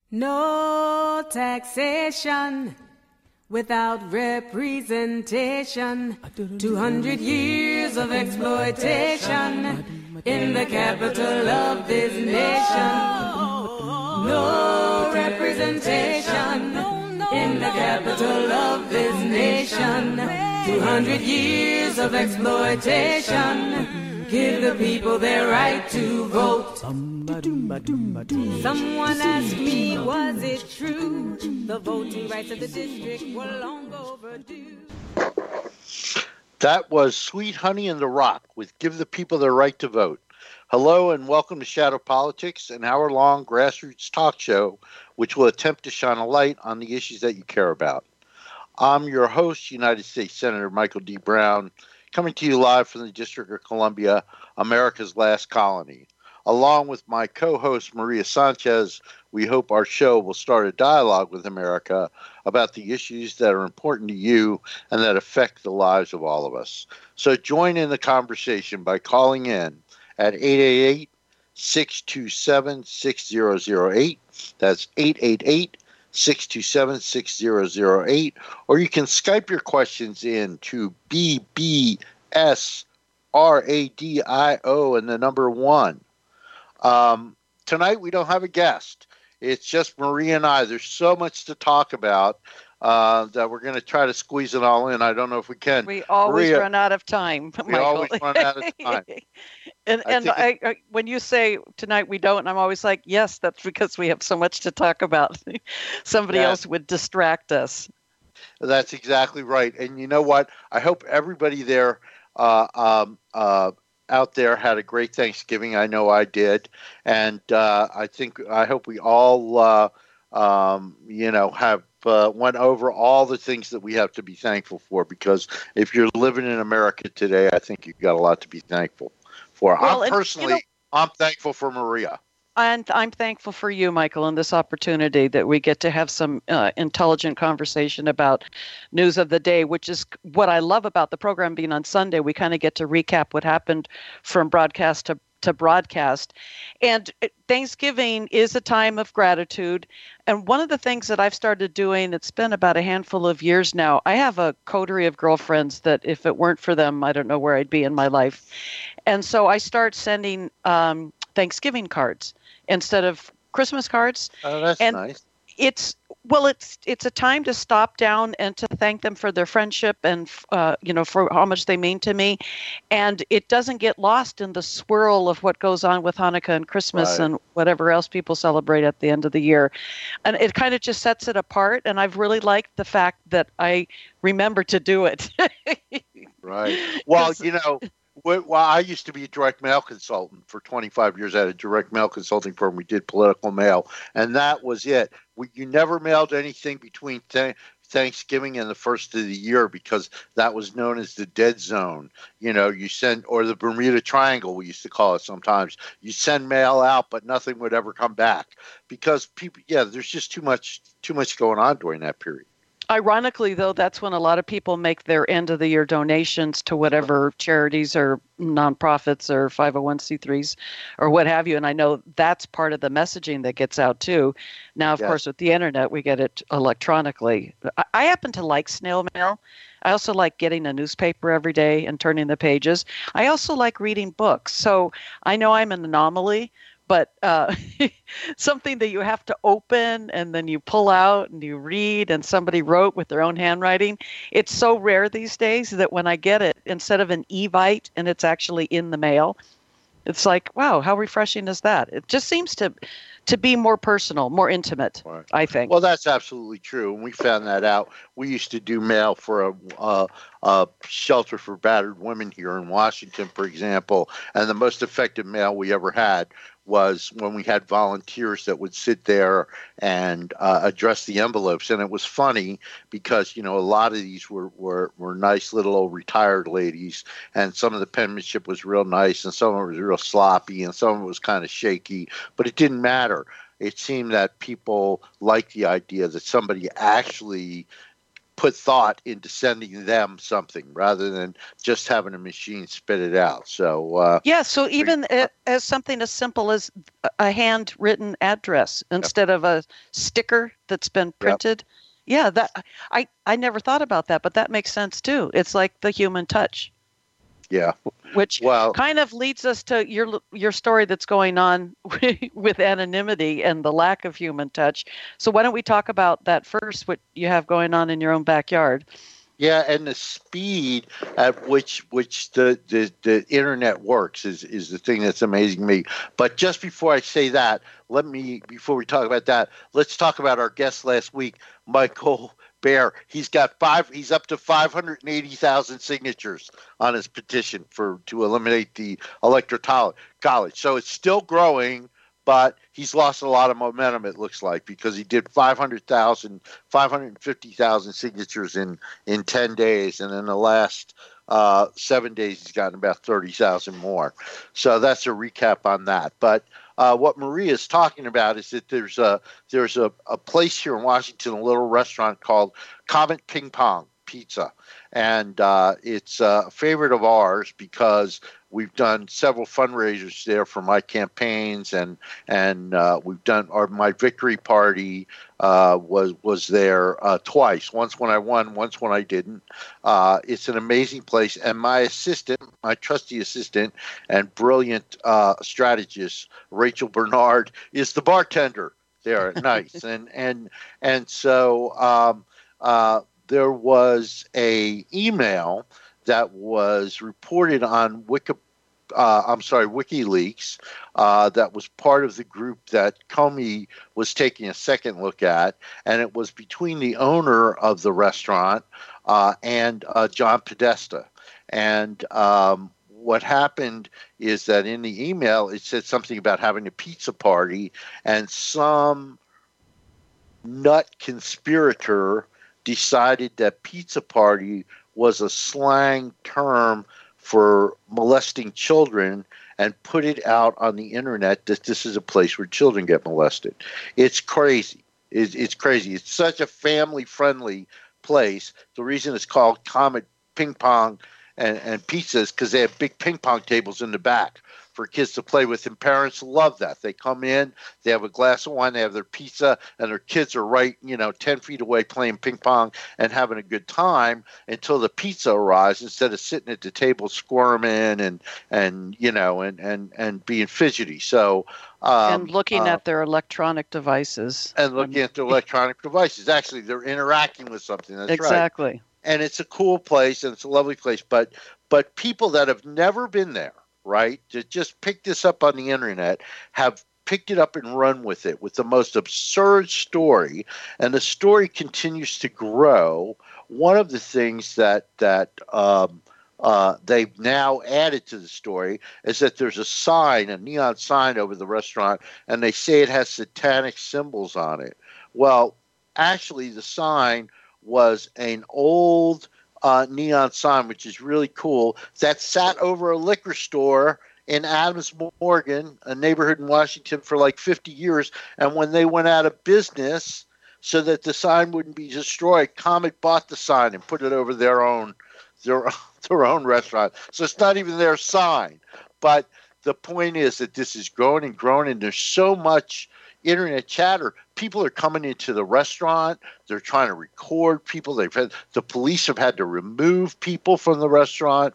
No taxation without representation. 200 years of exploitation in the capital of this nation. No representation in the capital of this nation. 200 years of exploitation. Give the people their right to vote. Someone asked me, was it true? The voting rights of the district were long overdue. That was Sweet Honey in the Rock with Give the People Their Right to Vote. Hello and welcome to Shadow Politics, an hour-long grassroots talk show which will attempt to shine a light on the issues that you care about. I'm your host, United States Senator Michael D. Brown, coming to you live from the District of Columbia, America's last colony. Along with my co-host, Maria Sanchez, we hope our show will start a dialogue with America about the issues that are important to you and that affect the lives of all of us. So join in the conversation by calling in at 888-627-6008. That's 888-627-6008. Or you can Skype your questions in to BBSRADIO and the number 1. Tonight we don't have a guest. It's just Maria and I. There's so much to talk about that we're going to try to squeeze it all in. I don't know if we can. We always run out of time, Michael. We always run out of time. and I, when you say tonight we don't, I'm always like, yes, that's because we have so much to talk about. Somebody else would distract us. That's exactly right. And you know what? I hope everybody there out there had a great Thanksgiving. I know I did. And I hope we all, have went over all the things that we have to be thankful for, because if you're living in America today, I think you've got a lot to be thankful for. Well, I'm thankful for Maria. And I'm thankful for you, Michael, and this opportunity that we get to have some intelligent conversation about news of the day, which is what I love about the program being on Sunday. We kind of get to recap what happened from broadcast to broadcast. And Thanksgiving is a time of gratitude. And one of the things that I've started doing, it's been about a handful of years now, I have a coterie of girlfriends that if it weren't for them, I don't know where I'd be in my life. And so I start sending Thanksgiving cards instead of Christmas cards. Oh, that's nice. It's a time to stop down and to thank them for their friendship and for how much they mean to me, and it doesn't get lost in the swirl of what goes on with Hanukkah and Christmas and whatever else people celebrate at the end of the year, and it kind of just sets it apart. And I've really liked the fact that I remember to do it. Right. Well, Well, I used to be a direct mail consultant for 25 years. I had a direct mail consulting firm. We did political mail, and that was it. You never mailed anything between Thanksgiving and the first of the year, because that was known as the dead zone. You send, or the Bermuda Triangle, we used to call it sometimes. You send mail out, but nothing would ever come back, because people, there's just too much going on during that period. Ironically, though, that's when a lot of people make their end-of-the-year donations to whatever charities or nonprofits or 501c3s or what have you. And I know that's part of the messaging that gets out, too. Now, of course, with the Internet, we get it electronically. I happen to like snail mail. I also like getting a newspaper every day and turning the pages. I also like reading books. So I know I'm an anomaly, but something that you have to open and then you pull out and you read and somebody wrote with their own handwriting. It's so rare these days that when I get it, instead of an Evite and it's actually in the mail, it's like, wow, how refreshing is that? It just seems to be more personal, more intimate, right. I think. Well, that's absolutely true. And we found that out. We used to do mail for a shelter for battered women here in Washington, for example. And the most effective mail we ever had was when we had volunteers that would sit there and address the envelopes. And it was funny because, a lot of these were nice little old retired ladies, and some of the penmanship was real nice, and some of it was real sloppy, and some of it was kind of shaky, but it didn't matter. It seemed that people liked the idea that somebody actually put thought into sending them something rather than just having a machine spit it out. So yeah, so even as something as simple as a handwritten address instead of a sticker that's been printed. Yeah, that I never thought about that, but that makes sense too. It's like the human touch. Yeah. Which kind of leads us to your story that's going on with anonymity and the lack of human touch. So why don't we talk about that first, what you have going on in your own backyard? Yeah, and the speed at which the internet works is the thing that's amazing me. But just before I say that, before we talk about that, let's talk about our guest last week, Michael Baer. He's up to 580,000 signatures on his petition to eliminate the electoral college. So it's still growing, but he's lost a lot of momentum, it looks like, because he did 550,000 signatures in 10 days. And in the last 7 days, he's gotten about 30,000 more. So that's a recap on that. But what Maria is talking about is that there's a place here in Washington, a little restaurant called Comet Ping Pong Pizza. And it's a favorite of ours because we've done several fundraisers there for my campaigns, and we've done my victory party was there twice. Once when I won, once when I didn't. It's an amazing place, and my trusty assistant and brilliant strategist, Rachel Bernard, is the bartender there at night, and so. There was a email that was reported on WikiLeaks that was part of the group that Comey was taking a second look at, and it was between the owner of the restaurant and John Podesta. And what happened is that in the email it said something about having a pizza party, and some nut conspirator decided that pizza party was a slang term for molesting children and put it out on the internet that this is a place where children get molested. It's crazy. It's crazy. It's such a family-friendly place. The reason it's called Comet Ping Pong and Pizza is because they have big ping pong tables in the back for kids to play with, and parents love that. They come in, they have a glass of wine, they have their pizza, and their kids are right, 10 feet away playing ping pong and having a good time until the pizza arrives, instead of sitting at the table squirming and being fidgety. So and looking at their electronic devices. Actually, they're interacting with something. That's exactly. Right. And it's a cool place, and it's a lovely place. But people that have never been there, right, to just pick this up on the internet, have picked it up and run with it with the most absurd story, and the story continues to grow. One of the things that they've now added to the story is that there's a neon sign over the restaurant, and they say it has satanic symbols on it. Well, actually, the sign was an old neon sign, which is really cool, that sat over a liquor store in Adams Morgan, a neighborhood in Washington, for like 50 years. And when they went out of business, so that the sign wouldn't be destroyed, Comet bought the sign and put it over their own restaurant. So it's not even their sign. But the point is that this is growing and growing, and there's so much internet chatter. People are coming into the restaurant. They're trying to record people. The police have had to remove people from the restaurant.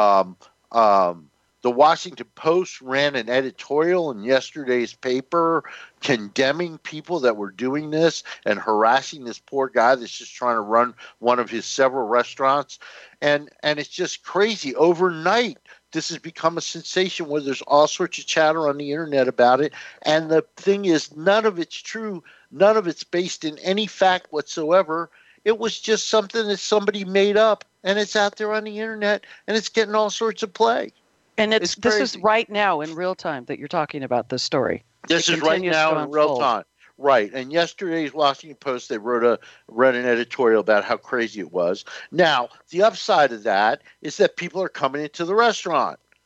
The Washington Post ran an editorial in yesterday's paper condemning people that were doing this and harassing this poor guy that's just trying to run one of his several restaurants. And it's just crazy. Overnight, this has become a sensation where there's all sorts of chatter on the internet about it. And the thing is, none of it's true. None of it's based in any fact whatsoever. It was just something that somebody made up, and it's out there on the internet, and it's getting all sorts of play. And this is right now in real time that you're talking about this story. This is right now in real time. Right. And yesterday's Washington Post, they read an editorial about how crazy it was. Now, the upside of that is that people are coming into the restaurant.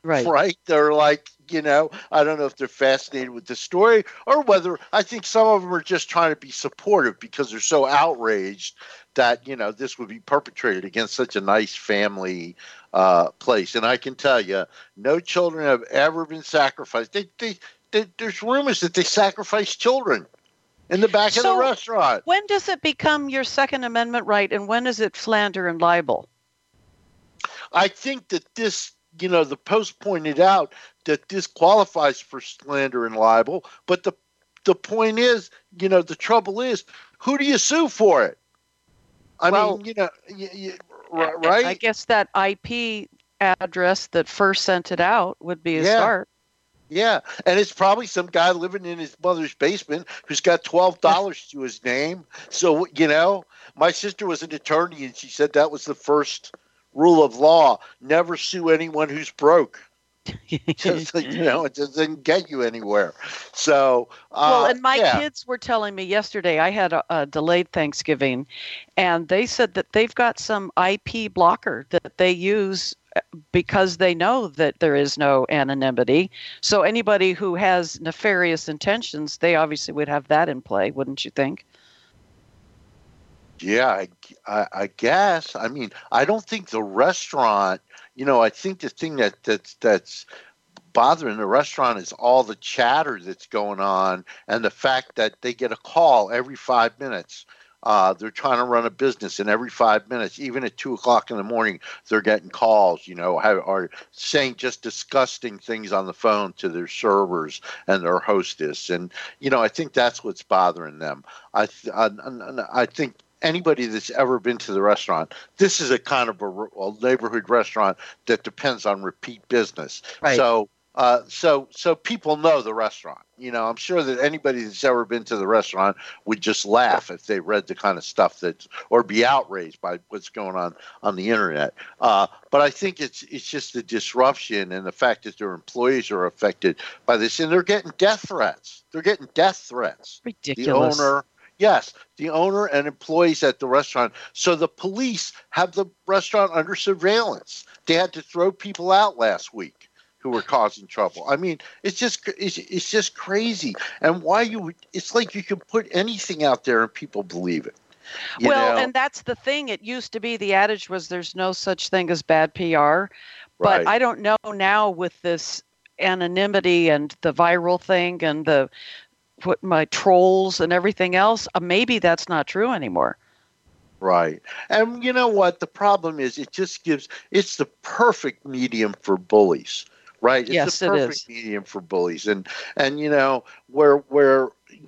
Right. right? They're like, I don't know if they're fascinated with the story or whether I think some of them are just trying to be supportive because they're so outraged that, this would be perpetrated against such a nice family place. And I can tell you, no children have ever been sacrificed. There's rumors that they sacrifice children in the back of the restaurant. When does it become your Second Amendment right, and when is it slander and libel? I think that this, the Post pointed out that this qualifies for slander and libel, but the point is, the trouble is, who do you sue for it? Right? I guess that IP address that first sent it out would be a start. Yeah, and it's probably some guy living in his mother's basement who's got $12 to his name. So, my sister was an attorney, and she said that was the first rule of law: never sue anyone who's broke. Just, it doesn't get you anywhere. So, and my kids were telling me yesterday, I had a delayed Thanksgiving, and they said that they've got some IP blocker that they use because they know that there is no anonymity. So anybody who has nefarious intentions, they obviously would have that in play, wouldn't you think? Yeah, I guess. I mean, I don't think the restaurant, I think the thing that's bothering the restaurant is all the chatter that's going on and the fact that they get a call every 5 minutes. They're trying to run a business, and every 5 minutes, even at 2:00 in the morning, they're getting calls, or saying just disgusting things on the phone to their servers and their hostess. And, I think that's what's bothering them. I think anybody that's ever been to the restaurant, this is a kind of a neighborhood restaurant that depends on repeat business. Right. So people know the restaurant. I'm sure that anybody that's ever been to the restaurant would just laugh if they read the kind of stuff or be outraged by what's going on the internet. But I think it's just the disruption and the fact that their employees are affected by this, and they're getting death threats. Ridiculous. The owner and employees at the restaurant. So the police have the restaurant under surveillance. They had to throw people out last week who were causing trouble. I mean, it's just crazy. And it's like you can put anything out there and people believe it. And that's the thing. It used to be the adage was there's no such thing as bad PR. But I don't know now with this anonymity and the viral thing and my trolls and everything else, maybe that's not true anymore. Right. And you know what? The problem is it's the perfect medium for bullies. Right. It's the perfect medium for bullies. And where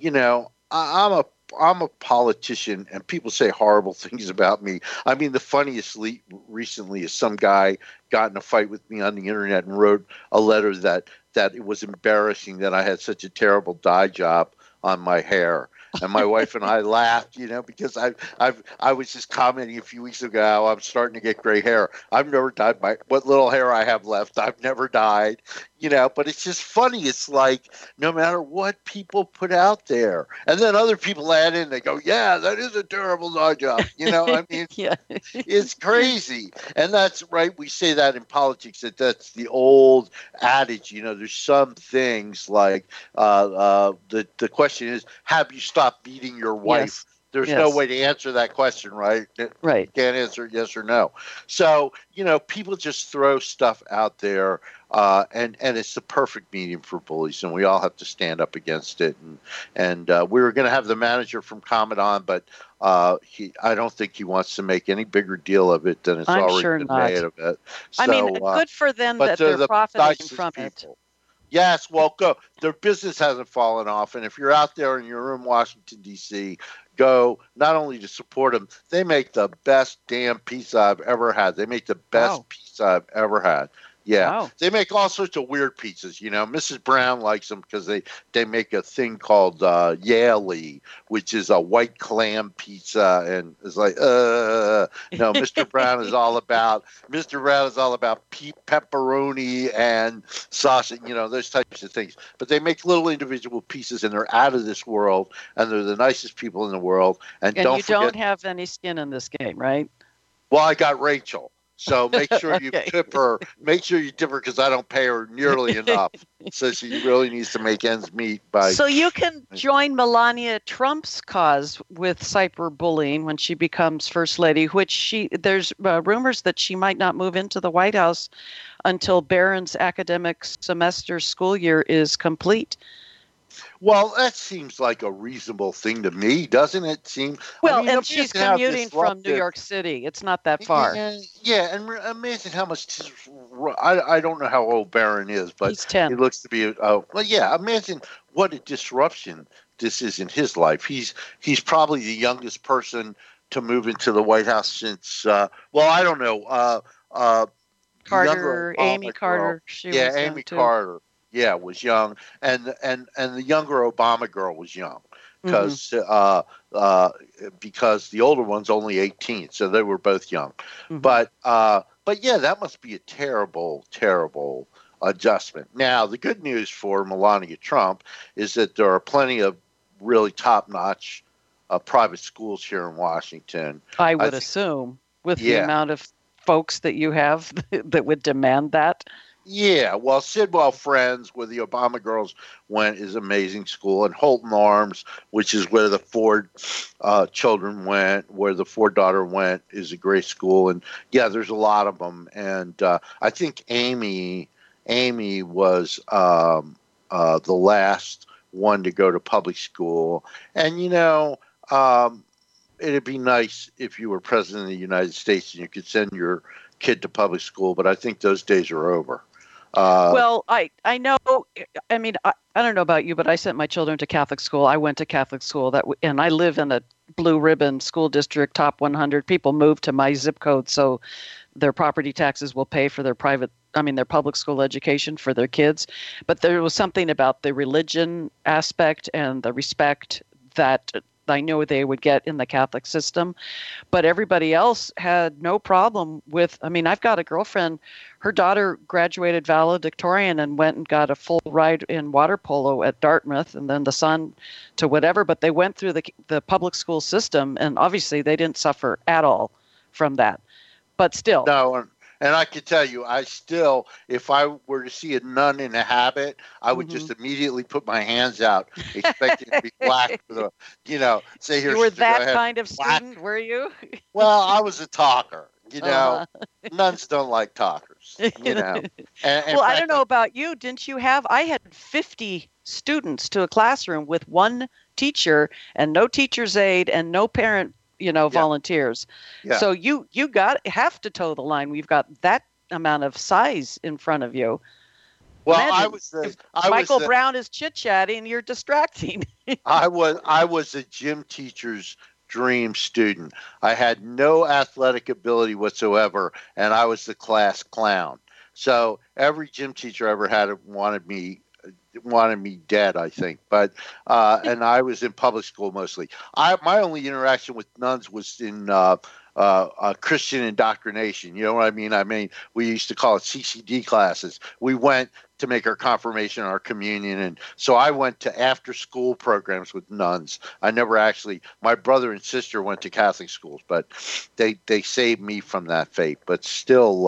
I'm a politician and people say horrible things about me. I mean, the funniest recently is some guy got in a fight with me on the internet and wrote a letter that it was embarrassing that I had such a terrible dye job on my hair. And my wife and I laughed, because I was just commenting a few weeks ago, I'm starting to get gray hair. I've never dyed what little hair I have left. I've never dyed, but it's just funny. It's like no matter what people put out there, and then other people add in, they go, yeah, that is a terrible dye job. I mean, it's crazy. And that's right. We say that in politics, that's the old adage, there's some things like the question is, have you stopped beating your wife? Yes. There's no way to answer that question, right? Right. You can't answer yes or no. So, people just throw stuff out there, and it's the perfect medium for bullies, and we all have to stand up against it. And we were going to have the manager from Comet on, but I don't think he wants to make any bigger deal of it than it's already been made of it. So, I mean, good for them that they're profiting from it. Yes, well, go. Their business hasn't fallen off, and if you're out there and you're in Washington, D.C., go not only to support them, they make the best damn pizza I've ever had. They make the best pizza I've ever had. Yeah, wow. They make all sorts of weird pizzas. Mrs. Brown likes them because they make a thing called Yaley, which is a white clam pizza, and it's like, no, Mr. Brown is all about pepperoni and sausage, those types of things. But they make little individual pieces, and they're out of this world, and they're the nicest people in the world. And you don't have any skin in this game, right? Well, I got Rachel. So make sure you Okay. tip her. Make sure you tip her because I don't pay her nearly enough. So she really needs to make ends meet by. So you can join Melania Trump's cause with cyberbullying when she becomes first lady, which there's rumors that she might not move into the White House until Barron's academic semester school year is complete. Well, that seems like a reasonable thing to me, doesn't it? Well, I mean, and she's commuting from New York City. It's not that far. Yeah, and imagine how much. I don't know how old Barron is, but he's 10. He looks to be. Well, yeah. Imagine what a disruption this is in his life. He's probably the youngest person to move into the White House since. Well, I don't know. Carter, Amy Carter. Amy Carter. Yeah, was young, and the younger Obama girl was young because the older one's only 18, so they were both young. Mm-hmm. But yeah, that must be a terrible adjustment. Now, the good news for Melania Trump is that there are plenty of really top-notch private schools here in Washington. I would assume with the amount of folks that you have that would demand that. Yeah, well, Sidwell Friends, where the Obama girls went, is amazing school, and Holton Arms, which is where the Ford children went, where the Ford daughter went, is a great school, and yeah, there's a lot of them, and I think Amy was the last one to go to public school, and it'd be nice if you were president of the United States and you could send your kid to public school, but I think those days are over. Well, I know. I mean, I don't know about you, but I sent my children to Catholic school. I went to Catholic school, and I live in a blue ribbon school district, top 100. People move to my zip code, so their property taxes will pay for their public school education for their kids. But there was something about the religion aspect and the respect that I know they would get in the Catholic system, but everybody else had no problem with. I mean, I've got a girlfriend. Her daughter graduated valedictorian and went and got a full ride in water polo at Dartmouth, and then the son to whatever. But they went through the public school system, and obviously they didn't suffer at all from that. But still, no. And I can tell you, if I were to see a nun in a habit, I would just immediately put my hands out, expecting to be black. Say here. You were that kind of student, were you? Well, I was a talker. Nuns don't like talkers. And well, I don't know about you. Didn't you have? I had 50 students to a classroom with one teacher and no teacher's aide and no parent. Volunteers. Yeah. So you have to toe the line. We've got that amount of size in front of you. Well, Michael Brown is chit-chatting, you're distracting. I was a gym teacher's dream student. I had no athletic ability whatsoever, and I was the class clown. So every gym teacher I ever had wanted me dead, I think. But and I was in public school mostly. My only interaction with nuns was in Christian indoctrination. You know what I mean? I mean, we used to call it CCD classes. We went to make our confirmation, our communion, and so I went to after-school programs with nuns. I never actually. My brother and sister went to Catholic schools, but they saved me from that fate. But still.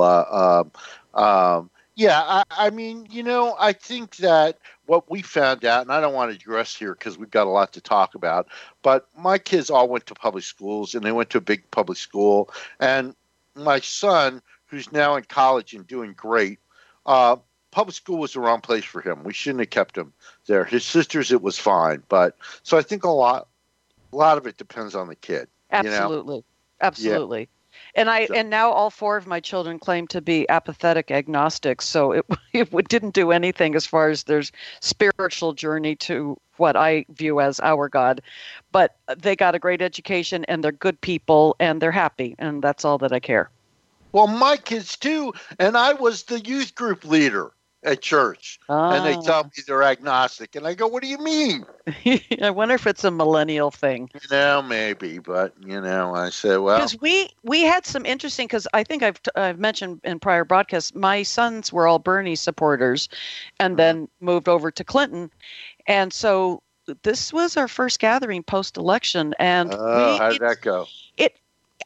Yeah, I mean, I think that what we found out, and I don't want to digress here because we've got a lot to talk about, but my kids all went to public schools, and they went to a big public school. And my son, who's now in college and doing great, public school was the wrong place for him. We shouldn't have kept him there. His sisters, it was fine. But so I think a lot of it depends on the kid. Absolutely. Absolutely. Yeah. And now all 4 of my children claim to be apathetic agnostics, so it didn't do anything as far as their spiritual journey to what I view as our God. But they got a great education, and they're good people, and they're happy, and that's all that I care. Well, my kids too, and I was the youth group leader at church, and they tell me they're agnostic, and I go, "What do you mean?" I wonder if it's a millennial thing. Maybe, but I say, well, because we had some interesting. Because I think I've mentioned in prior broadcasts, my sons were all Bernie supporters, and then moved over to Clinton, and so this was our first gathering post-election, and how did that go?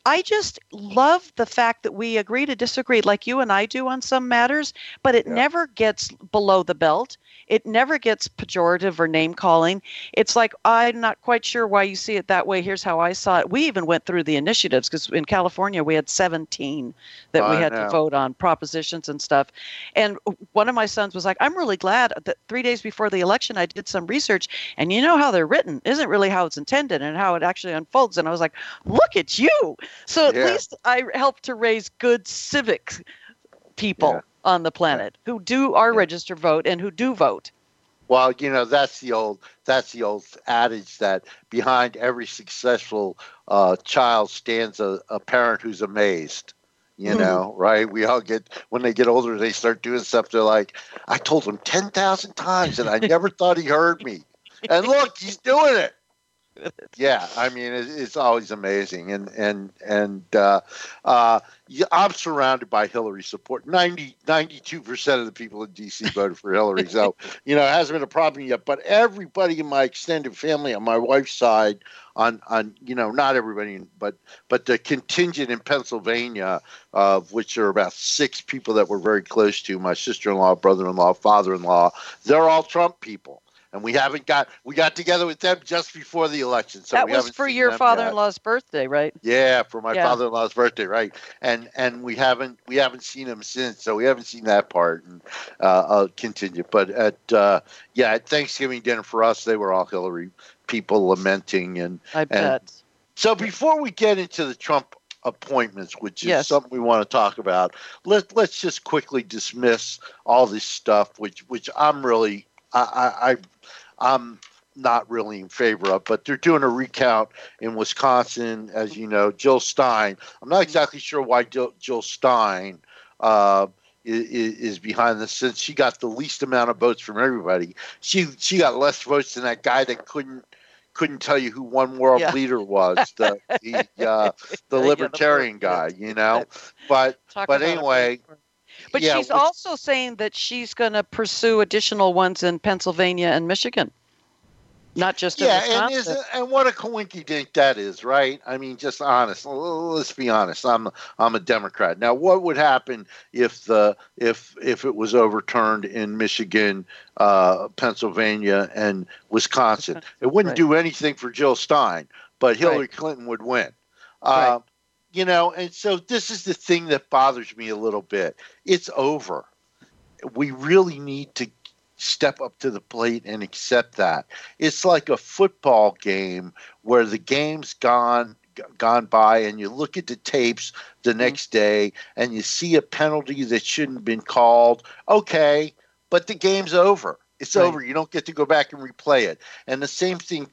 I just love the fact that we agree to disagree like you and I do on some matters, but it never gets below the belt. It never gets pejorative or name calling. It's like, I'm not quite sure why you see it that way. Here's how I saw it. We even went through the initiatives because in California, we had 17 that we had to vote on, propositions and stuff. And one of my sons was like, I'm really glad that 3 days before the election, I did some research. And you know how they're written isn't really how it's intended and how it actually unfolds. And I was like, look at you. So at least I helped to raise good civic people on the planet who are registered vote and who do vote. Well, that's the old adage that behind every successful child stands a parent who's amazed. Right? We all when they get older, they start doing stuff. They're like, I told him 10,000 times and I never thought he heard me. And look, he's doing it. Yeah, I mean, it's always amazing, and I'm surrounded by Hillary support. 92% of the people in D.C. voted for Hillary, so it hasn't been a problem yet. But everybody in my extended family on my wife's side, on not everybody, but the contingent in Pennsylvania, of which are about 6 people that we're very close to, my sister-in-law, brother-in-law, father-in-law, they're all Trump people. And we got together with them just before the election. So that was for your father-in-law's birthday, right? Yeah, for my father-in-law's birthday, right? And we haven't seen him since, so we haven't seen that part. And I'll continue. But at Thanksgiving dinner for us, they were all Hillary people lamenting, and I bet. So before we get into the Trump appointments, which is something we want to talk about, let's just quickly dismiss all this stuff, which I'm really. I'm not really in favor of, but they're doing a recount in Wisconsin, as you know. Jill Stein. I'm not exactly sure why Jill Stein is behind this, since she got the least amount of votes from everybody. She got less votes than that guy that couldn't tell you who one world leader was, the libertarian guy, But anyway. But she's also saying that she's going to pursue additional ones in Pennsylvania and Michigan, not just in Wisconsin. And what a coincidence that is, right? I mean, just honest. Let's be honest. I'm a Democrat. Now, what would happen if it was overturned in Michigan, Pennsylvania, and Wisconsin? It wouldn't do anything for Jill Stein, but Hillary Clinton would win. And so this is the thing that bothers me a little bit. It's over. We really need to step up to the plate and accept that. It's like a football game where the game's gone by, and you look at the tapes the next day and you see a penalty that shouldn't have been called. Okay, but the game's over. It's over. You don't get to go back and replay it. And the same thing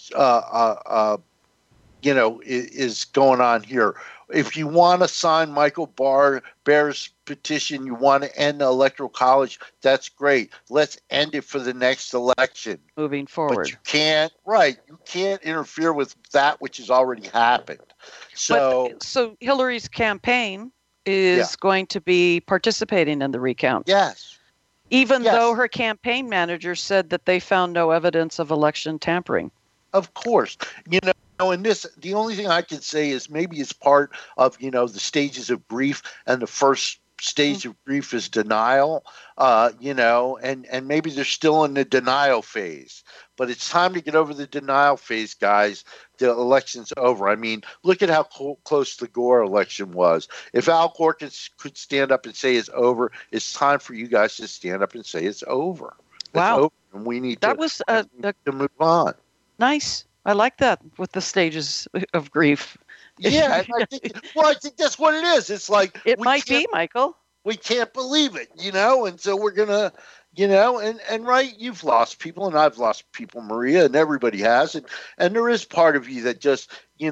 is going on here. If you want to sign Michael Bear's petition, you want to end the Electoral College, that's great. Let's end it for the next election. Moving forward. But you can't interfere with that which has already happened. So Hillary's campaign is going to be participating in the recount. Yes. Even though her campaign manager said that they found no evidence of election tampering. Of course. And the only thing I can say is maybe it's part of, the stages of grief, and the first stage of grief is denial, and maybe they're still in the denial phase. But it's time to get over the denial phase, guys. The election's over. I mean, look at how close the Gore election was. If Al Gore could stand up and say it's over, it's time for you guys to stand up and say it's over. Wow. It's over, and we need to move on. Nice. I like that, with the stages of grief. Yeah, I think that's what it is. It's like it might be, Michael. We can't believe it, and so we're gonna, and right, you've lost people, and I've lost people, Maria, and everybody has, and there is part of you that just, in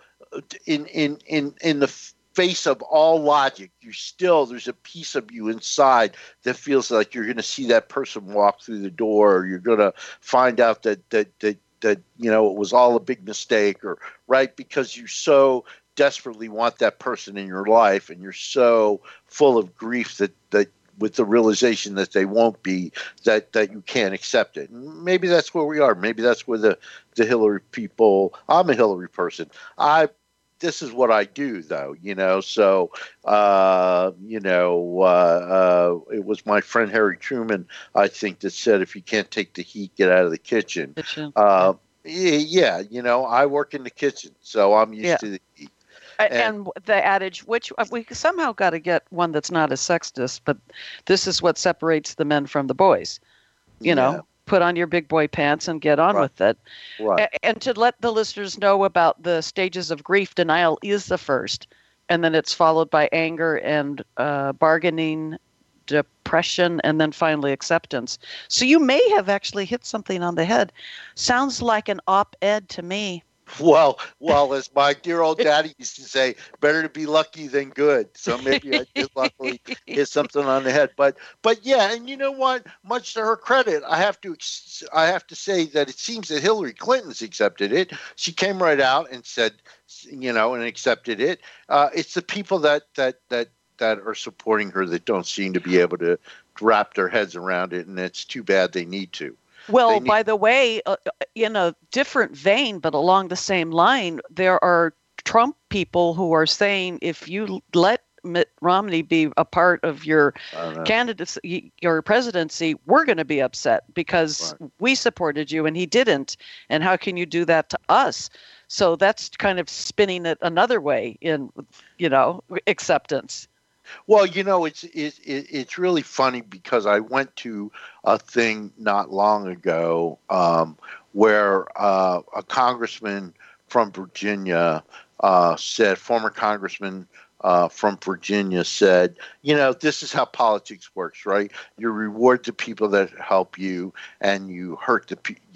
the face of all logic, there's a piece of you inside that feels like you're going to see that person walk through the door, or you're going to find out that it was all a big mistake, or because you so desperately want that person in your life, and you're so full of grief that with the realization that they won't be, that you can't accept it. And maybe that's where we are. Maybe that's where the Hillary people. I'm a Hillary person. I this is what I do, though, So, it was my friend Harry Truman, I think, that said, if you can't take the heat, get out of the kitchen. Yeah, I work in the kitchen, so I'm used to the heat. And the adage, which we somehow got to get one that's not as sexist, but this is what separates the men from the boys. Put on your big boy pants and get on with it. Right. And to let the listeners know about the stages of grief, denial is the first. And then it's followed by anger and bargaining, depression, and then finally acceptance. So you may have actually hit something on the head. Sounds like an op-ed to me. Well, as my dear old daddy used to say, better to be lucky than good. So maybe I did luckily hit something on the head. But yeah, and you know what? Much to her credit, I have to say that it seems that Hillary Clinton's accepted it. She came right out and said, and accepted it. It's the people that are supporting her that don't seem to be able to wrap their heads around it, and it's too bad they need to. Well, by the way, in a different vein, but along the same line, there are Trump people who are saying if you let Mitt Romney be a part of your candidacy, your presidency, we're going to be upset because we supported you and he didn't. And how can you do that to us? So that's kind of spinning it another way in, acceptance. Well, it's really funny because I went to a thing not long ago where a congressman from Virginia said, former congressman from Virginia said, this is how politics works, right? You reward the people that help you, and you hurt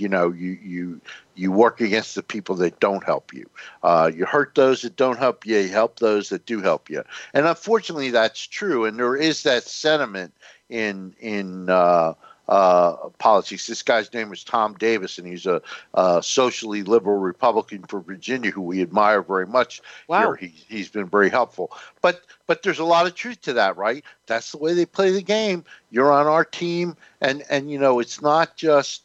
you work against the people that don't help you. You hurt those that don't help you. You help those that do help you. And unfortunately, that's true. And there is that sentiment in politics. This guy's name is Tom Davis, and he's a socially liberal Republican for Virginia who we admire very much. Wow. Here. He's been very helpful. But there's a lot of truth to that, right? That's the way they play the game. You're on our team, and it's not just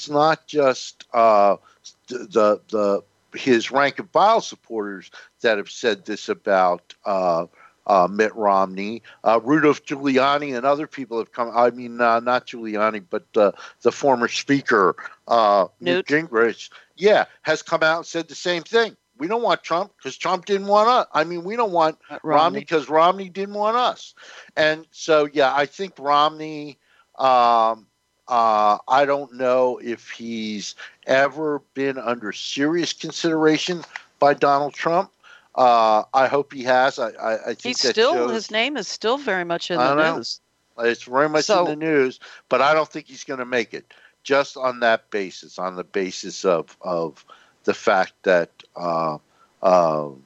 his rank and file supporters that have said this about Mitt Romney. Rudolph Giuliani and other people have come. I mean, not Giuliani, but the former speaker, Newt Gingrich, has come out and said the same thing. We don't want Trump because Trump didn't want us. I mean, we don't want Romney because Romney didn't want us. And so, I think Romney, I don't know if he's ever been under serious consideration by Donald Trump. I hope he has. I think his name is still very much in the news. It's very much in the news, but I don't think he's going to make it. Just on that basis, on the basis of the fact that the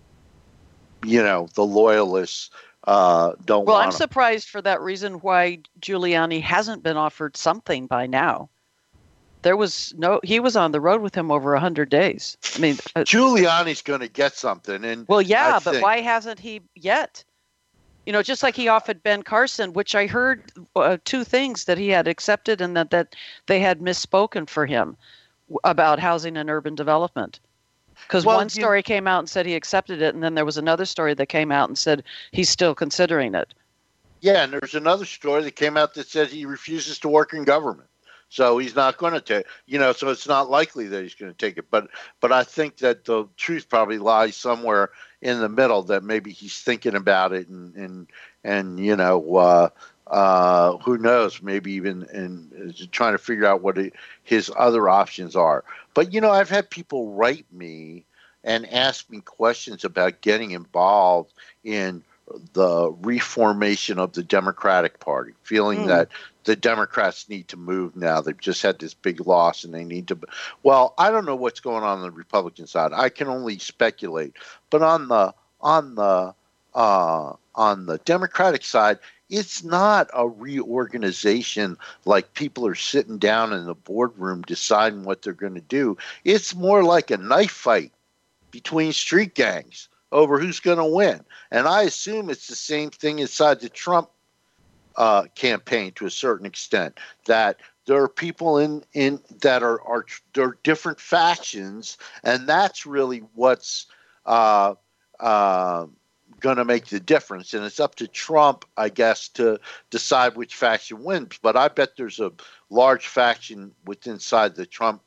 loyalists don't want. Well, I'm surprised for that reason why Giuliani hasn't been offered something by now. He was on the road with him over 100 days. I mean, Giuliani's going to get something. And but why hasn't he yet? Just like he offered Ben Carson, which I heard two things, that he had accepted and that they had misspoken for him about housing and urban development. Because one story came out and said he accepted it, and then there was another story that came out and said he's still considering it. Yeah, and there's another story that came out that said he refuses to work in government. So he's not going to take, so it's not likely that he's going to take it. But I think that the truth probably lies somewhere in the middle, that maybe he's thinking about it and who knows, maybe even in trying to figure out what his other options are. But, I've had people write me and ask me questions about getting involved in the reformation of the Democratic Party, feeling that the Democrats need to move now. They've just had this big loss and they need to. Well, I don't know what's going on the Republican side. I can only speculate. But on the Democratic side, it's not a reorganization like people are sitting down in the boardroom deciding what they're going to do. It's more like a knife fight between street gangs over who's going to win. And I assume it's the same thing inside the Trump campaign to a certain extent, that there are people in that are there are different factions, and that's really what's uh, going to make the difference. And it's up to Trump, I guess, to decide which faction wins. But I bet there's a large faction inside the Trump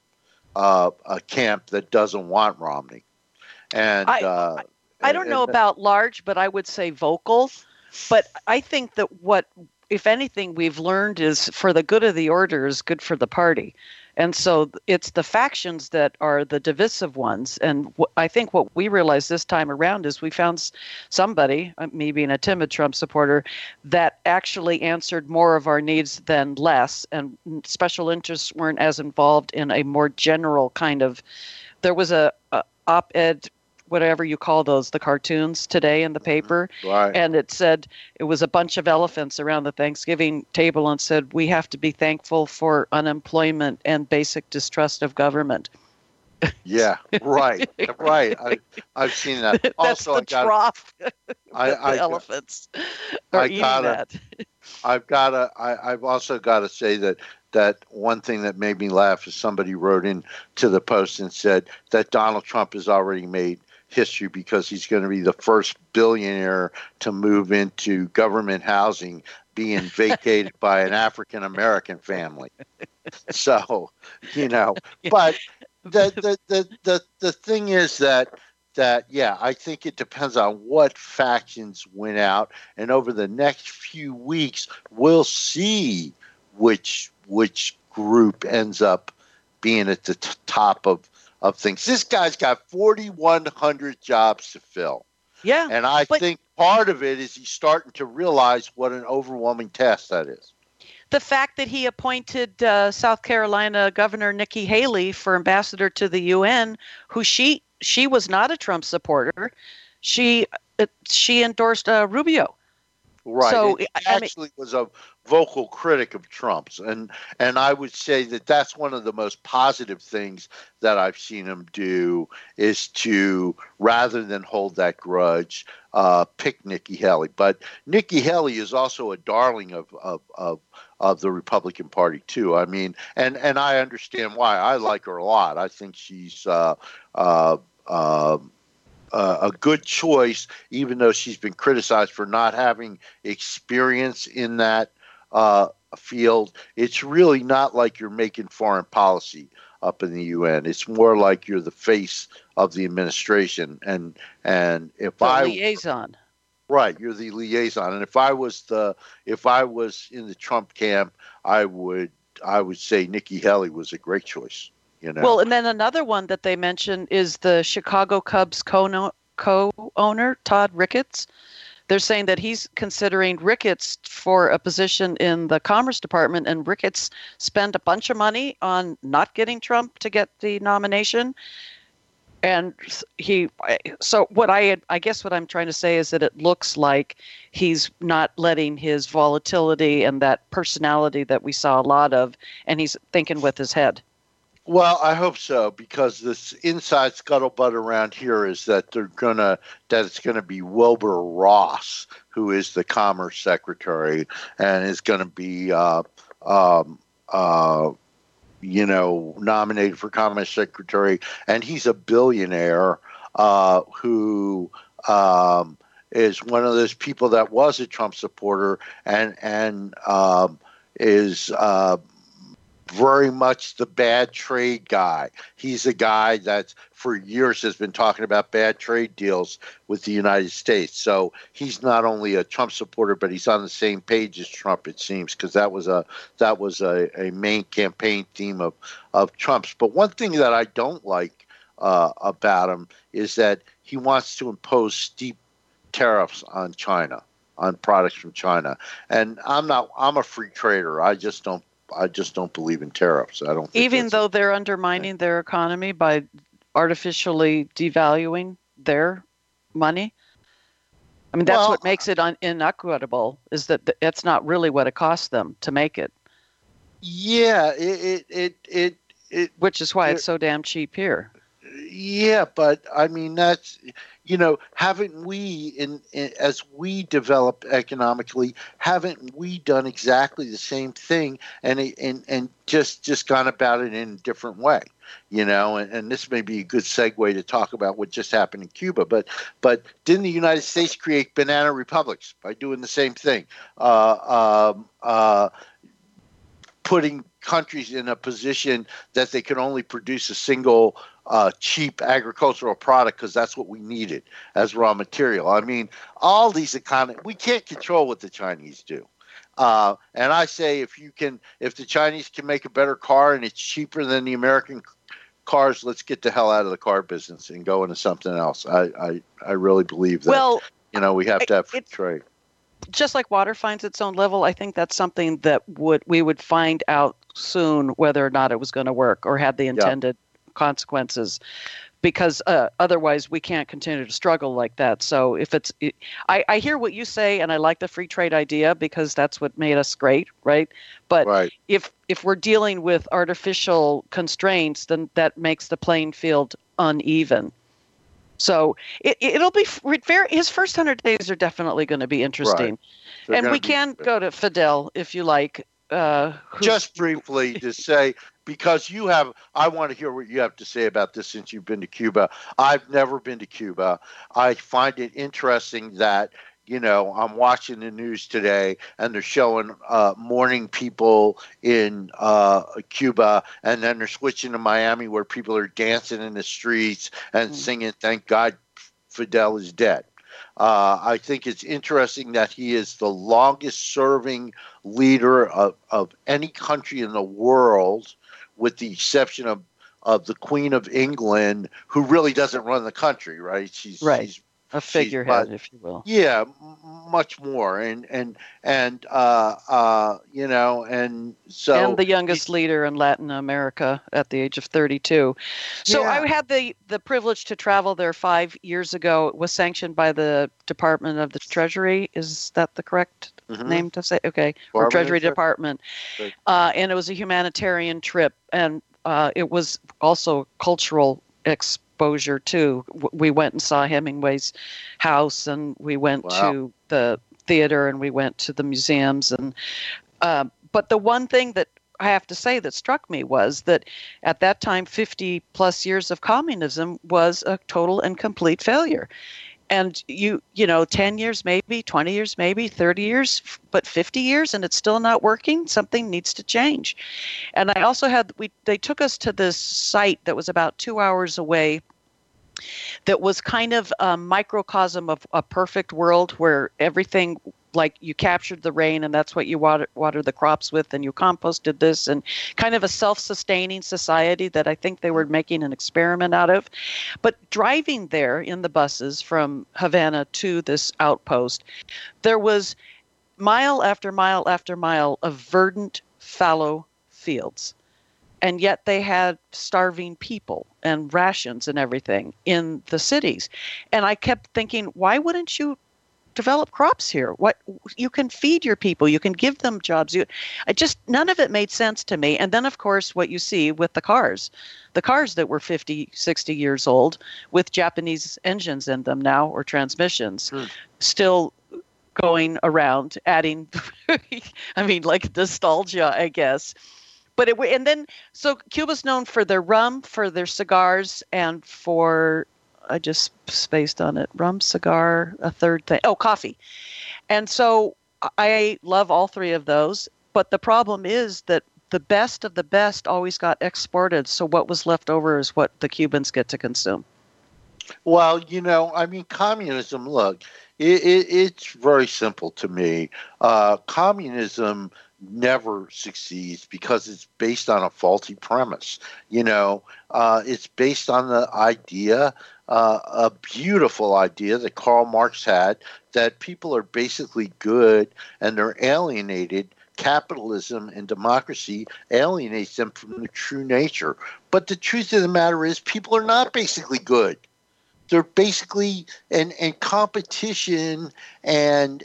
camp that doesn't want Romney. And I don't know about large, but I would say vocal. But I think that what, if anything, we've learned is for the good of the order is good for the party. And so it's the factions that are the divisive ones. And I think what we realized this time around is we found somebody, me being a timid Trump supporter, that actually answered more of our needs than less. And special interests weren't as involved in a more general kind of, there was a op-ed, whatever you call those, the cartoons today in the paper. Right. And it said, it was a bunch of elephants around the Thanksgiving table and said, we have to be thankful for unemployment and basic distrust of government. Yeah, right, right. I've seen that. That's Also, the trough. The elephants are eating that. I've also got to say that one thing that made me laugh is somebody wrote in to the Post and said that Donald Trump has already made history because he's going to be the first billionaire to move into government housing being vacated by an African American family. So, but the thing is that yeah, I think it depends on what factions win out, and over the next few weeks we'll see which group ends up being at the top of things. This guy's got 4,100 jobs to fill. Yeah. And I think part of it is he's starting to realize what an overwhelming task that is. The fact that he appointed South Carolina Governor Nikki Haley for ambassador to the UN, who she was not a Trump supporter. She endorsed Rubio. Right. So he actually was a vocal critic of Trump's. And I would say that that's one of the most positive things that I've seen him do is to, rather than hold that grudge, pick Nikki Haley. But Nikki Haley is also a darling of the Republican Party, too. I mean, and I understand why. I like her a lot. I think she's a good choice, even though she's been criticized for not having experience in that field. It's really not like you're making foreign policy up in the UN. It's more like you're the face of the administration. And if the liaison. Right, you're the liaison. And if I was in the Trump camp, I would say Nikki Haley was a great choice. Well, and then another one that they mentioned is the Chicago Cubs co-owner, Todd Ricketts. They're saying that he's considering Ricketts for a position in the Commerce Department, and Ricketts spent a bunch of money on not getting Trump to get the nomination. And I guess what I'm trying to say is that it looks like he's not letting his volatility and that personality that we saw a lot of, and he's thinking with his head. Well, I hope so, because this inside scuttlebutt around here is that it's gonna be Wilbur Ross, who is the Commerce Secretary, and is going to be nominated for Commerce Secretary, and he's a billionaire who is one of those people that was a Trump supporter and is very much the bad trade guy. He's a guy that for years has been talking about bad trade deals with the United States. So he's not only a Trump supporter, but he's on the same page as Trump, it seems, because that was a main campaign theme of Trump's. But one thing that I don't like about him is that he wants to impose steep tariffs on China, on products from China. And I'm a free trader. I just don't believe in tariffs. I don't think even though they're undermining their economy by artificially devaluing their money. I mean, that's what makes it inequitable, is that it's not really what it costs them to make it. Yeah, which is why it's so damn cheap here. Yeah, but I mean haven't we, as we develop economically, haven't we done exactly the same thing and just gone about it in a different way? And this may be a good segue to talk about what just happened in Cuba. But didn't the United States create banana republics by doing the same thing? Putting countries in a position that they could only produce a single cheap agricultural product because that's what we needed as raw material. I mean, all these we can't control what the Chinese do. And I say if the Chinese can make a better car and it's cheaper than the American cars, let's get the hell out of the car business and go into something else. I really believe that, we have to have free trade. Just like water finds its own level, I think that's something that we would find out soon whether or not it was going to work or had the intended consequences, because otherwise we can't continue to struggle like that. So I hear what you say, and I like the free trade idea because that's what made us great, right? But if we're dealing with artificial constraints, then that makes the playing field uneven. So it'll be his first 100 days are definitely going to be interesting. Right. And we can go to Fidel if you like. Just briefly to say, because I want to hear what you have to say about this since you've been to Cuba. I've never been to Cuba. I find it interesting that, I'm watching the news today and they're showing mourning people in Cuba, and then they're switching to Miami where people are dancing in the streets and singing, "Thank God Fidel is dead." I think it's interesting that he is the longest serving leader of any country in the world, with the exception of the Queen of England, who really doesn't run the country, right? She's a figurehead, if you will. Yeah, much more, and so, and the youngest leader in Latin America at the age of 32. So I had the privilege to travel there 5 years ago. It was sanctioned by the Department of the Treasury. Is that the correct name to say? Okay, or Treasury Department. Right. And it was a humanitarian trip, and it was also cultural exposure too. We went and saw Hemingway's house, and we went to the theater, and we went to the museums, and but the one thing that I have to say that struck me was that at that time 50 plus years of communism was a total and complete failure. And 10 years maybe, 20 years maybe, 30 years, but 50 years and it's still not working, something needs to change. And I also they took us to this site that was about 2 hours away that was kind of a microcosm of a perfect world where everything, like you captured the rain and that's what you water the crops with, and you composted this, and kind of a self-sustaining society that I think they were making an experiment out of. But driving there in the buses from Havana to this outpost, there was mile after mile after mile of verdant fallow fields. And yet they had starving people and rations and everything in the cities. And I kept thinking, why wouldn't you develop crops here? What you can feed your people, you can give them jobs. None of it made sense to me. And then, of course, what you see with the cars that were 50, 60 years old with Japanese engines in them now, or transmissions, still going around adding, I mean, like nostalgia, I guess. But so Cuba's known for their rum, for their cigars, and for, I just spaced on it, rum, cigar, a third thing. Oh, coffee. And so I love all three of those. But the problem is that the best of the best always got exported. So what was left over is what the Cubans get to consume. Well, communism, look, it's very simple to me. Communism never succeeds because it's based on a faulty premise. It's based on the idea, a beautiful idea that Karl Marx had, that people are basically good and they're alienated. Capitalism and democracy alienates them from their true nature. But the truth of the matter is, people are not basically good. They're basically in competition and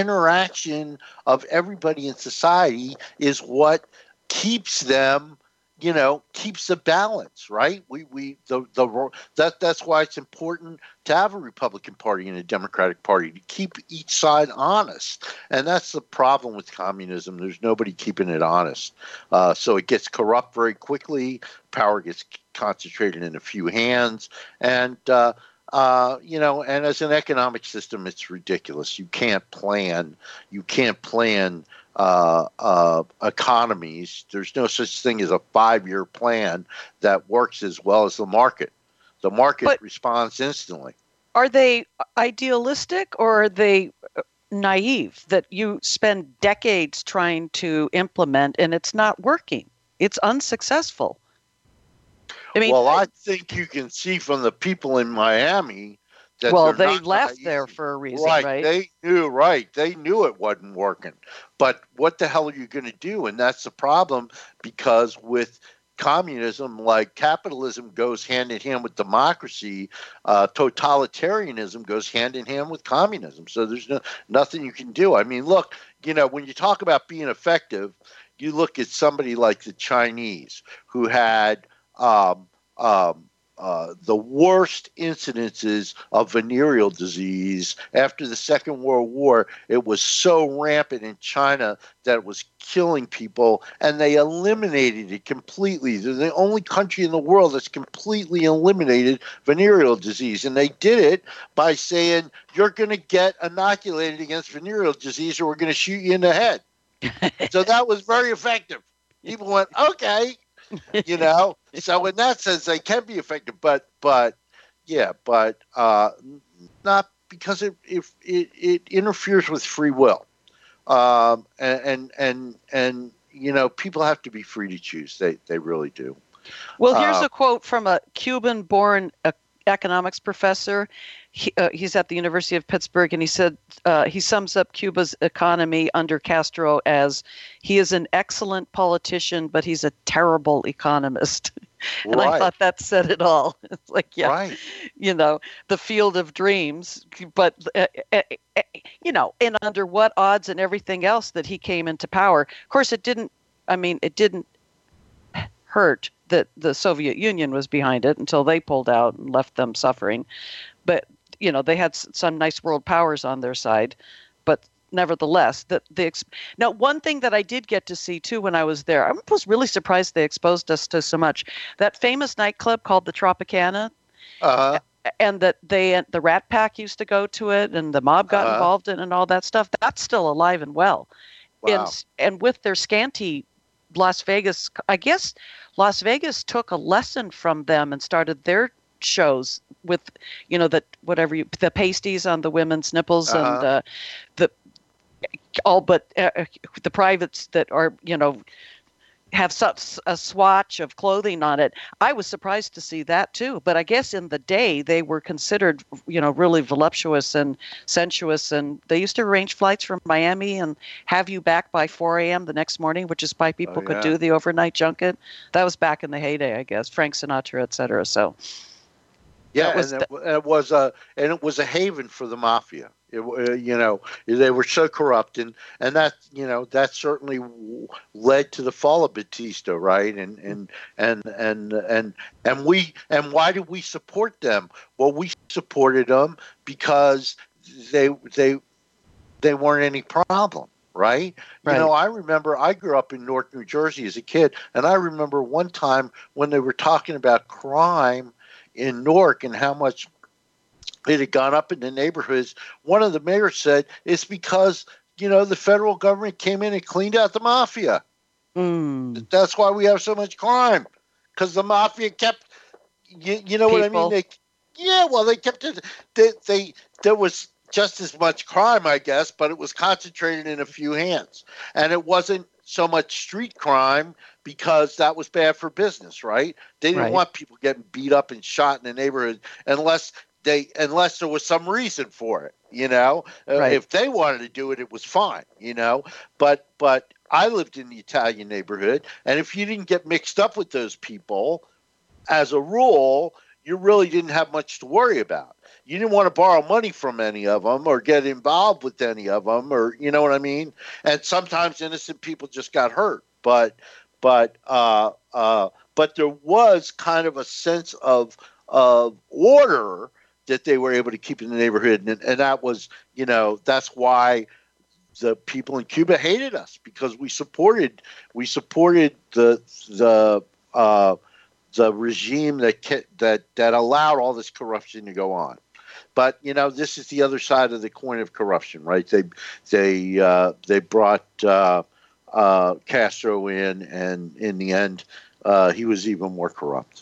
interaction of everybody in society is what keeps them keeps the balance, right? That's why it's important to have a Republican Party and a Democratic Party to keep each side honest. And that's the problem with communism. There's nobody keeping it honest. So it gets corrupt very quickly. Power gets concentrated in a few hands. And, and as an economic system, it's ridiculous. You can't plan economies. There's no such thing as a 5-year plan that works as well as the market. The market responds instantly. Are they idealistic or are they naive that you spend decades trying to implement and it's not working? It's unsuccessful. I think you can see from the people in Miami that they left there for a reason, right? They knew it wasn't working. But what the hell are you going to do? And that's the problem, because with communism, like capitalism goes hand in hand with democracy, totalitarianism goes hand in hand with communism. So there's nothing you can do. I mean, look, when you talk about being effective, you look at somebody like the Chinese who had the worst incidences of venereal disease after the Second World War. It was so rampant in China that it was killing people, and they eliminated it completely. They're the only country in the world that's completely eliminated venereal disease, and they did it by saying, you're going to get inoculated against venereal disease or we're going to shoot you in the head. So that was very effective. People went, okay. So in that sense, they can be effective, but not because it interferes with free will, and people have to be free to choose. They really do. Well, here's a quote from a Cuban-born economics professor. He's at the University of Pittsburgh, and he said he sums up Cuba's economy under Castro as, he is an excellent politician, but he's a terrible economist. And right. I thought that said it all. It's like, right. The field of dreams, but, and under what odds and everything else that he came into power. Of course, it didn't hurt that the Soviet Union was behind it until they pulled out and left them suffering. But, they had some nice world powers on their side. But nevertheless, now, one thing that I did get to see, too, when I was there, I was really surprised they exposed us to so much. That famous nightclub called the Tropicana, and that the Rat Pack used to go to it, and the mob got involved in it and all that stuff, that's still alive and well. Wow. And with their scanty Las Vegas, I guess Las Vegas took a lesson from them and started their shows with, the pasties on the women's nipples and the privates that are, have a swatch of clothing on it. I was surprised to see that too. But I guess in the day they were considered, really voluptuous and sensuous. And they used to arrange flights from Miami and have you back by 4 a.m. the next morning, which is why people could do the overnight junket. That was back in the heyday, I guess. Frank Sinatra, et cetera. So. Yeah, it was a haven for the mafia. They were so corrupt, and that certainly led to the fall of Batista, right? And why did we support them? Well, we supported them because they weren't any problem. Right? I remember I grew up in Newark, New Jersey as a kid, and I remember one time when they were talking about crime in Newark and how much it had gone up in the neighborhoods. One of the mayors said it's because, the federal government came in and cleaned out the mafia. Mm. That's why we have so much crime, because the mafia kept, what I mean? They kept it. There was just as much crime, I guess, but it was concentrated in a few hands. And it wasn't so much street crime because that was bad for business, right? They didn't want people getting beat up and shot in the neighborhood unless there was some reason for it, If they wanted to do it, it was fine, But I lived in the Italian neighborhood, and if you didn't get mixed up with those people, as a rule, you really didn't have much to worry about. You didn't want to borrow money from any of them or get involved with any of them, or you know what I mean? And sometimes innocent people just got hurt. But but there was kind of a sense of order that they were able to keep in the neighborhood, and that was, that's why the people in Cuba hated us, because we supported the regime that allowed all this corruption to go on. But this is the other side of the coin of corruption, right? They brought Castro in, and in the end, he was even more corrupt.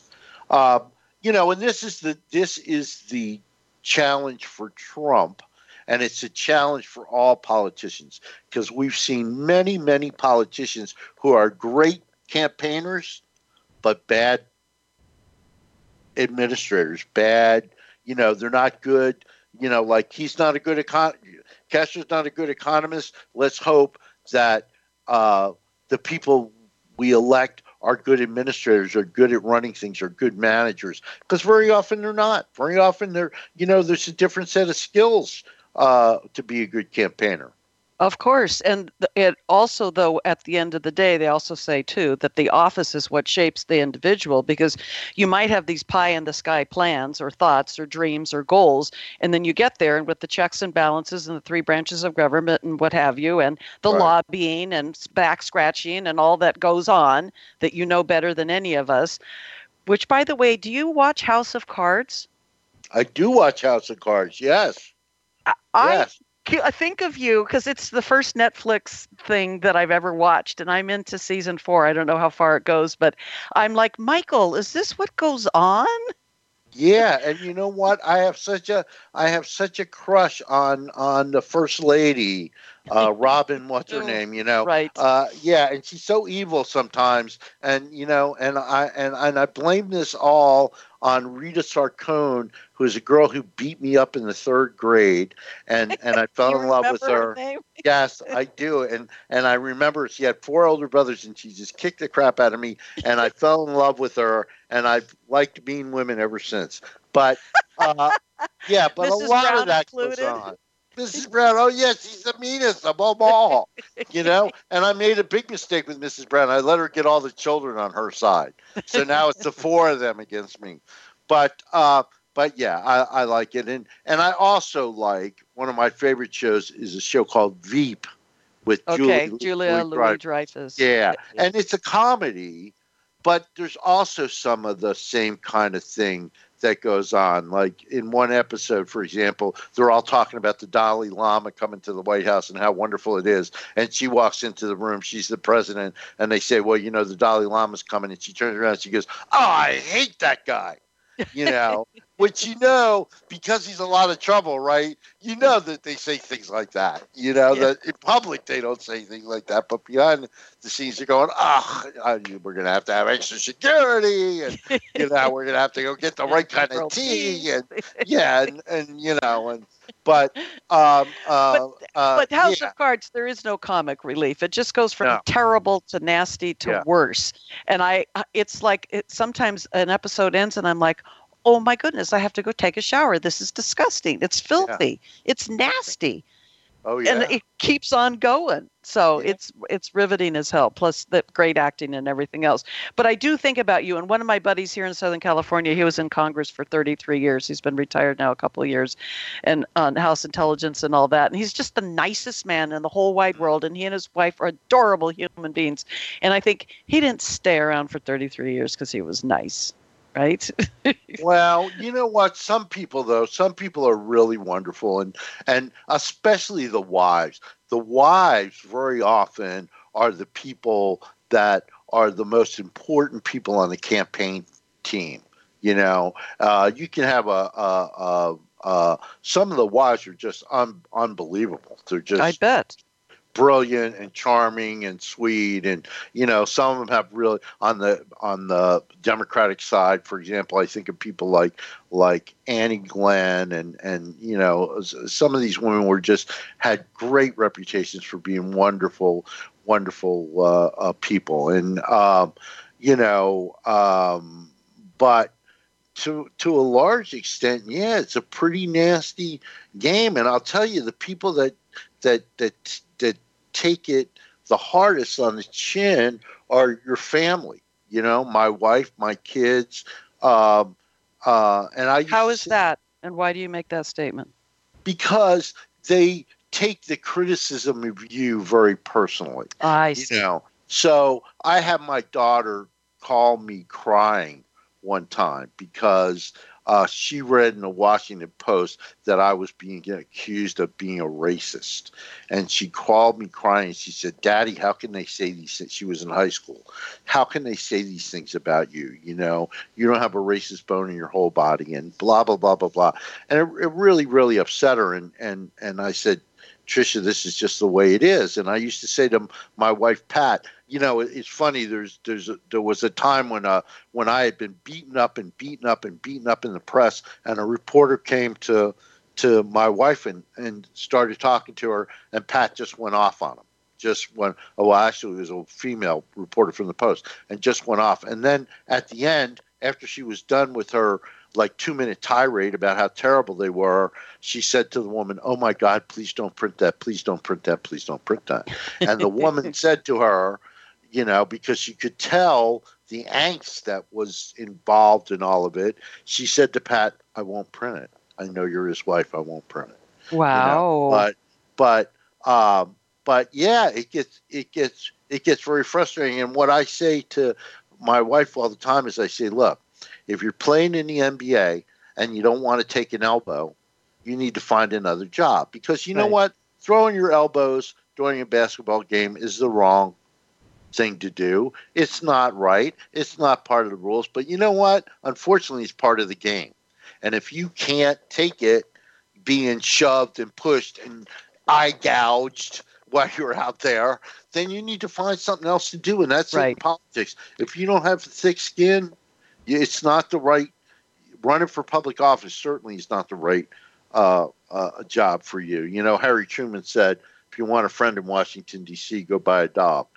And this is the challenge for Trump, and it's a challenge for all politicians, because we've seen many, many politicians who are great campaigners, but bad administrators, bad. They're not good. Like he's not a good Castro's not a good economist. Let's hope that the people we elect are good administrators, are good at running things, are good managers. Because very often they're not. Very often there's a different set of skills to be a good campaigner. Of course. And it also, though, at the end of the day, they also say, too, that the office is what shapes the individual, because you might have these pie-in-the-sky plans or thoughts or dreams or goals, and then you get there, and with the checks and balances and the three branches of government and what have you, and the lobbying and back-scratching and all that goes on that you know better than any of us, which, by the way, do you watch House of Cards? I do watch House of Cards, yes. Yes. I think of you because it's the first Netflix thing that I've ever watched, and I'm into season 4. I don't know how far it goes, but I'm like, Michael, is this what goes on? Yeah, and you know what? I have such a crush on the First Lady, Robin. What's her name? Right? Yeah, and she's so evil sometimes, and and I blame this all on Rita Sarcone, who is a girl who beat me up in the 3rd grade, and I fell in love with her. Yes, I do, and I remember she had 4 older brothers, and she just kicked the crap out of me, and I fell in love with her, and I've liked mean women ever since. But yeah, but Mrs. a lot Brown of that included. goes on. Mrs. Brown, oh yes, she's the meanest of them all, And I made a big mistake with Mrs. Brown. I let her get all the children on her side, so now it's the 4 of them against me. But yeah, I like it, and I also like, one of my favorite shows is a show called Veep with Julia Louis-Dreyfus. Yeah, and it's a comedy, but there's also some of the same kind of thing that goes on. Like in one episode, for example, they're all talking about the Dalai Lama coming to the White House and how wonderful it is. And she walks into the room, she's the president, and they say, well, the Dalai Lama's coming, and she turns around and she goes, oh, I hate that guy. Which because he's a lot of trouble, right? That they say things like that. That in public they don't say things like that, but behind the scenes they're going, we're going to have extra security, and we're going to have to go get the right kind of tea, and but House of Cards, there is no comic relief. It just goes from terrible to nasty to worse. And it's like sometimes an episode ends and I'm like, oh my goodness, I have to go take a shower. This is disgusting. It's filthy. Yeah. It's nasty. Oh yeah. And it keeps on going. So it's riveting as hell, plus the great acting and everything else. But I do think about you, and one of my buddies here in Southern California, he was in Congress for 33 years. He's been retired now a couple of years, and on House Intelligence and all that. And he's just the nicest man in the whole wide world, and he and his wife are adorable human beings. And I think he didn't stay around for 33 years because he was nice. Right? Well, you know what? Some people are really wonderful, and especially the wives. The wives very often are the people that are the most important people on the campaign team. You can have some of the wives are just unbelievable. They're just, I bet, brilliant and charming and sweet, and some of them have really on the Democratic side, for example, I think of people like Annie Glenn and some of these women had great reputations for being wonderful people, and but to a large extent, it's a pretty nasty game, and I'll tell you, the people that take it the hardest on the chin are your family. You know, my wife, my kids, and I. How is that, and why do you make that statement? Because they take the criticism of you very personally. I see. You know, so I had my daughter call me crying one time because she read in the Washington Post that I was being accused of being a racist. And she called me crying. She said, "Daddy, how can they say these things?" She was in high school. "How can they say these things about you? You know, you don't have a racist bone in your whole body," and blah, blah, blah, blah, blah. And it really, really upset her. And I said, "Tricia, this is just the way it is." And I used to say to my wife, Pat, you know, it's funny. There was a time when I had been beaten up in the press, and a reporter came to my wife and started talking to her, and Pat just went off on him. Just went. Oh, well, actually, it was a female reporter from the Post, and just went off. And then at the end, after she was done with her like 2-minute tirade about how terrible they were, she said to the woman, "Oh my God, please don't print that. Please don't print that. Please don't print that." And the woman said to her, you know, because she could tell the angst that was involved in all of it, she said to Pat, "I won't print it. I know you're his wife. I won't print it." Wow. You know? But yeah, it gets very frustrating. And what I say to my wife all the time is I say, look, if you're playing in the NBA and you don't want to take an elbow, you need to find another job. Because you know what? Throwing your elbows during a basketball game is the wrong thing to do. It's not right. It's not part of the rules. But you know what? Unfortunately, it's part of the game. And if you can't take it being shoved and pushed and eye gouged while you're out there, then you need to find something else to do. And that's in politics. If you don't have thick skin, it's not the right running for public office. Certainly is not the right job for you. You know, Harry Truman said, "If you want a friend in Washington, D.C., go buy a dog."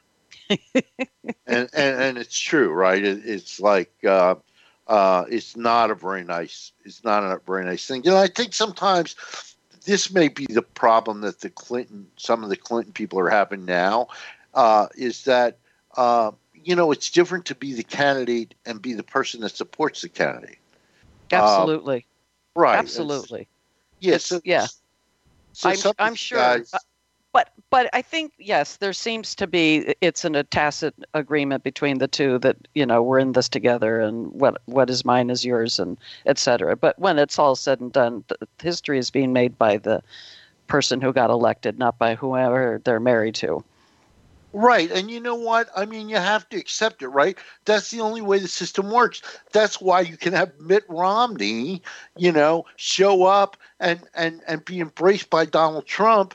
and it's true, right? It's like it's not a very nice thing. You know, I think sometimes this may be the problem that some of the Clinton people are having now, is that you know, it's different to be the candidate and be the person that supports the candidate. Absolutely. Right. Absolutely. Yes. Yeah. So I'm sure. Guys, But I think, yes, there seems to be, it's in a tacit agreement between the two that, you know, we're in this together and what is mine is yours and et cetera. But when it's all said and done, history is being made by the person who got elected, not by whoever they're married to. Right. And you know what? I mean, you have to accept it, right? That's the only way the system works. That's why you can have Mitt Romney, you know, show up and be embraced by Donald Trump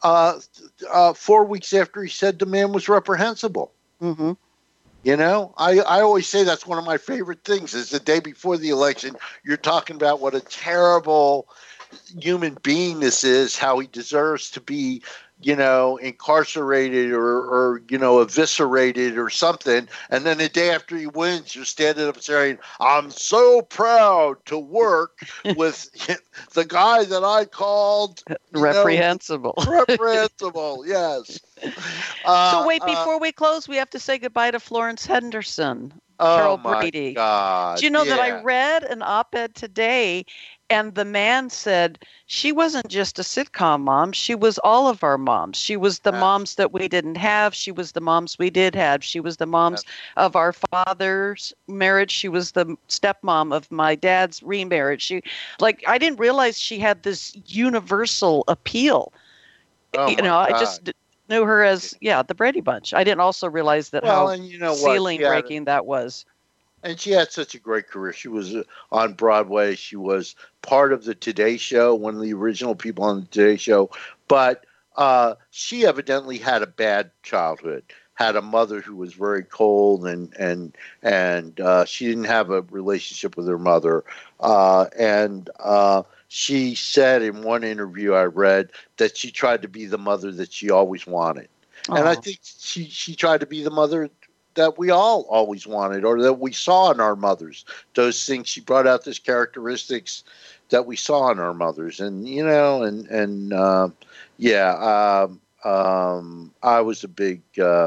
4 weeks after he said the man was reprehensible. Mm-hmm. You know, I always say that's one of my favorite things is the day before the election, you're talking about what a terrible human being this is, how he deserves to be, you know, incarcerated or you know, eviscerated or something. And then the day after he wins, you're standing up saying, "I'm so proud to work with the guy that I called reprehensible." Reprehensible, yes. So wait, before we close, we have to say goodbye to Florence Henderson. Carol Brady. God. Do you know that I read an op-ed today, and the man said she wasn't just a sitcom mom. She was all of our moms. She was the moms that we didn't have. She was the moms we did have. She was the moms of our father's marriage. She was the stepmom of my dad's remarriage. I didn't realize she had this universal appeal. I just knew her as the Brady Bunch. I didn't also realize that ceiling breaking that was. And she had such a great career. She was on Broadway. She was part of the Today Show, one of the original people on the Today Show. But she evidently had a bad childhood. Had a mother who was very cold, and she didn't have a relationship with her mother. She said in one interview I read that she tried to be the mother that she always wanted. Oh. And I think she tried to be the mother that we all always wanted, or that we saw in our mothers. Those things, she brought out those characteristics that we saw in our mothers. And, you know, I was a big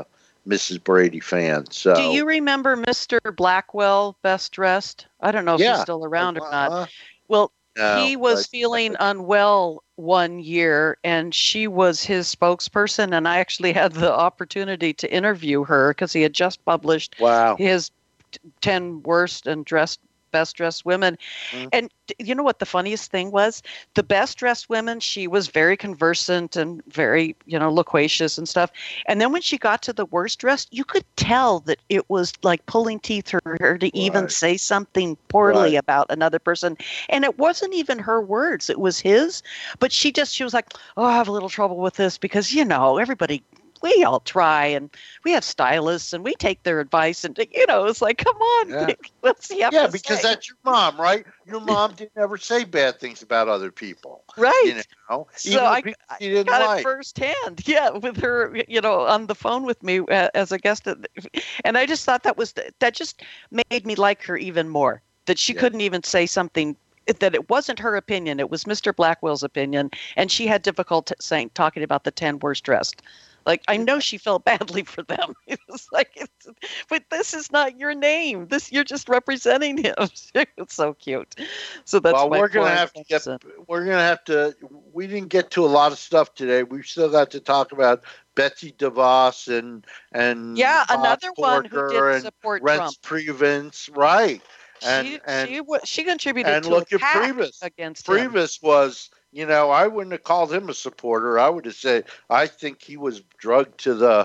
Mrs. Brady fan. So, do you remember Mr. Blackwell, Best Dressed? I don't know if he's still around or not. Well, he was feeling unwell one year, and she was his spokesperson, and I actually had the opportunity to interview her because he had just published his 10 worst and best dressed women. And you know what the funniest thing was? The best dressed women, she was very conversant and very, loquacious and stuff. And then when she got to the worst dressed, you could tell that it was like pulling teeth for her to even say something poorly about another person. And it wasn't even her words, it was his. But she was like, oh, I have a little trouble with this because, everybody, we all try, and we have stylists, and we take their advice, and it's like, come on, let's see. Because that's your mom, right? Your mom didn't ever say bad things about other people, right? So I got it firsthand, with her, on the phone with me as a guest, and I just thought that just made me like her even more. That she couldn't even say something. That it wasn't her opinion; it was Mr. Blackwell's opinion, and she had difficulty talking about the 10 worst dressed. Like, I know she felt badly for them. It was like, but this is not your name. You're just representing him. It's so cute. So that's we're gonna have to. We didn't get to a lot of stuff today. We've still got to talk about Betsy DeVos and another one who did support Reince Trump. Priebus, right? She contributed and to look at Priebus against Priebus him. Was. I wouldn't have called him a supporter. I would have said I think he was drugged to the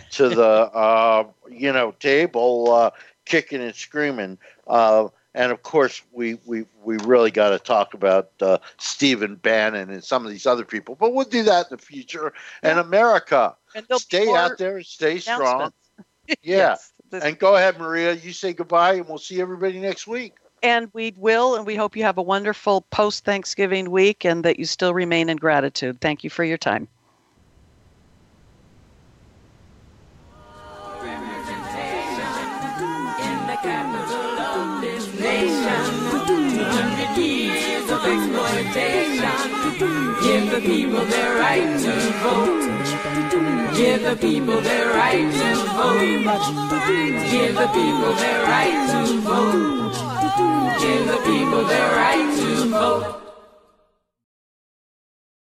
table, kicking and screaming. And of course, we really got to talk about Stephen Bannon and some of these other people. But we'll do that in the future. And America, stay out there and stay strong. Yes. And go ahead, Maria. You say goodbye, and we'll see everybody next week. And we will, and we hope you have a wonderful post-Thanksgiving week and that you still remain in gratitude. Thank you for your time. In the capital of this nation, 200 years of exploitation. Give the people their right to vote. Give the people their right to vote. Give the people their right to vote. Give the people their right to vote.